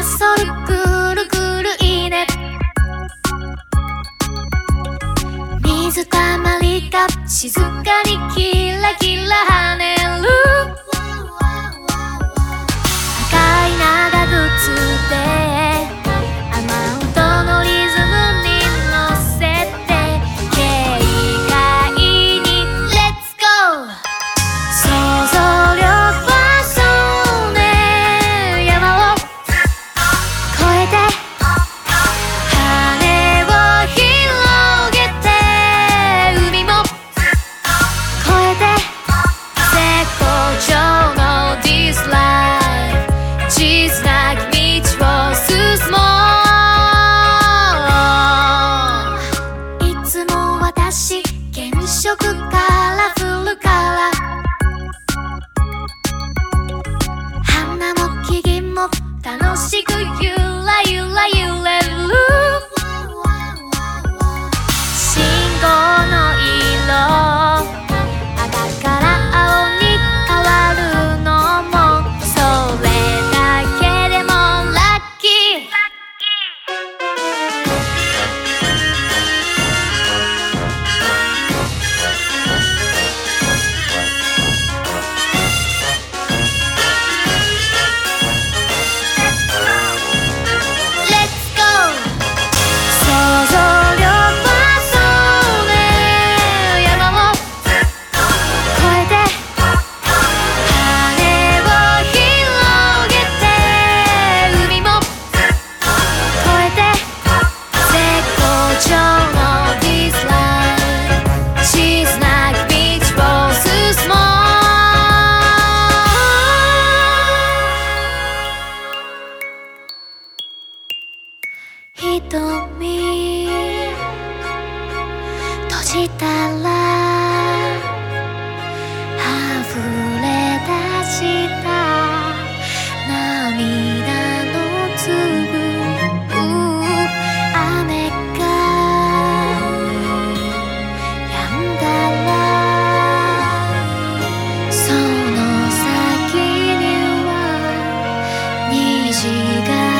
ソルくるくるいいね。水たまりが静かにキラキラ跳ねる。赤い長靴で雨音のリズムに乗せて軽快に Let's go。 想像力はそうね、山を越えて羽を広げて海も越えて絶好調の This life 小さな道を進もう。いつも私原色カラフルから花も木々も楽しくゆらゆら揺れる。信号の色赤から青に変わるのもそれだけでもラッキー。Let's go。 想像力はそうね、山を越えて羽を広げて海も越えて絶好調の This life 小さな道を進もう。瞳閉じたら溢れ出した涙の粒、雨が止んだらその先には虹が